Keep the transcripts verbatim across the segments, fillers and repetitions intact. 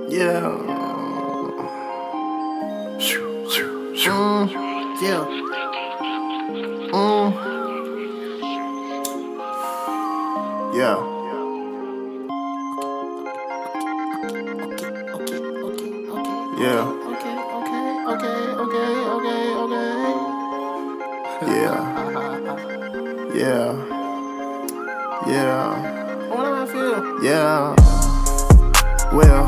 Yeah. Mm, yeah. Mm. Yeah. Yeah. Okay, okay, okay, okay, okay, okay. Yeah. Yeah. Yeah. What do I feel? Yeah. Well.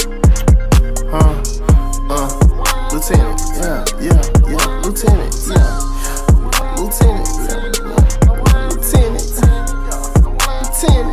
Huh. Uh. Lieutenant. Yeah. Yeah. Yeah. Lieutenant. Yeah. Lieutenant. Yeah. Lieutenant. Lieutenant.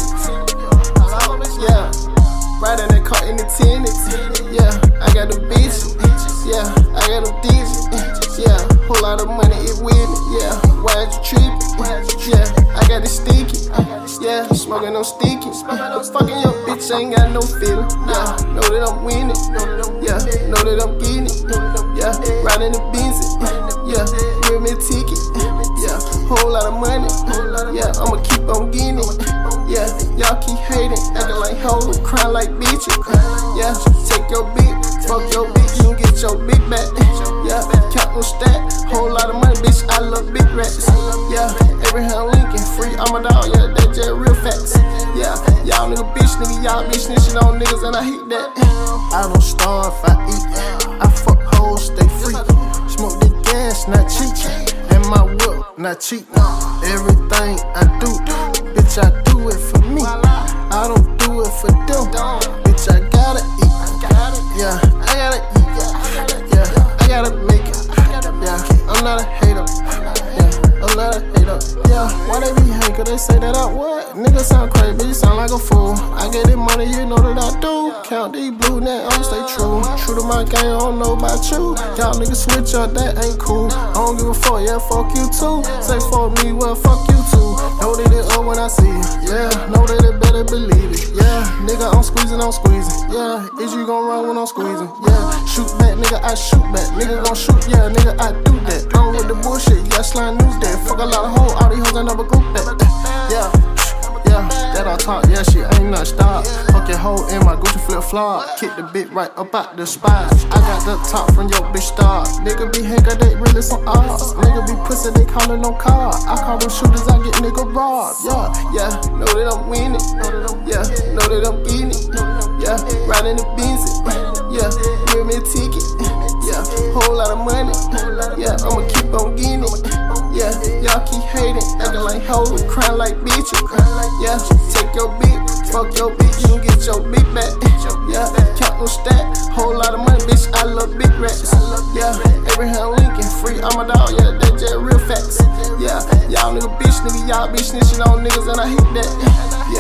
Yeah. Riding that car in the tenants. Yeah. I got the bitches. Yeah. I got them digits. Yeah. Whole lot of money it with it. Yeah. Why you trippin'? Yeah. I got it sticky. Yeah. Smoking no sticky. Fucking your bitch ain't got no feeling. Yeah. Know that I'm winning. Yeah. Know that I'm getting it. Yeah. Riding the Benz. Yeah. Real me ticket. Yeah. Whole lot of money. Yeah. I'ma keep on getting it. Yeah. Y'all keep hating. Acting like hoes. Crying like bitches. Yeah. Take your bitch. Fuck your bitch. You can get your bitch back. Yeah. Count no stack. Whole lot of money, bitch. I love big rats. Yeah. Abraham Lincoln. Free. I'm a dog. Yeah. That just real facts. Yeah. Y'all nigga bitch nigga. Y'all bitch snitching on niggas and I hate that. I don't starve, I eat. I fuck hoes, stay free. Smoke the gas, not cheap. And my whip, not cheap. Everything I do, bitch, I do it for me. I don't do it for them. Bitch, I gotta eat. Yeah, I gotta eat. Yeah, I gotta make it. Yeah, I'm not a hater. Yeah, I'm not a hater. Yeah, why they be hating? Cause they say that I what? Nigga sound crazy, but you sound like a fool. I get it money, you know that I do. Count these blue, net, I'ma stay true. True to my game, I don't know about you. Y'all niggas switch up, that ain't cool. I don't give a fuck, yeah, fuck you too. Say fuck me, well, fuck you too. Know that it up when I see it. Yeah, know that it better believe it. Yeah, nigga, I'm squeezing, I'm squeezing. Yeah, is you gon' run when I'm squeezing? Yeah, shoot back, nigga, I shoot back. Nigga gon' shoot, yeah, nigga, I do that. I'm with the bullshit, yeah, slime news that. Fuck a lot of hoes, all these hoes ain't never group that. Yeah. Yeah, that I talk, yeah, shit ain't nothing stop. Fuck your hoe in my Gucci flip flop. Kick the bit right up out the spot. I got the top from your bitch star. Nigga be hanger, they really some odds. Nigga be pussy, they callin' no car. I call them shooters, I get nigga robbed. Yeah, yeah, know that I'm winning. Yeah, know that I'm getting it. Yeah, riding the Benz. Yeah, real me a ticket. Yeah, whole lot of money. Yeah, I'ma keep on getting it. Yeah, y'all keep hating, acting like hoes, crying like bitches. Yeah, take your bitch, fuck your bitch, you can get your bitch back. Yeah, count no stack, whole lot of money, bitch, I love big rats. Yeah, Abraham Lincoln, free, I'm a dog, yeah, that just real facts. Yeah, y'all nigga bitch, nigga, y'all bitch snitching on niggas and I hate that.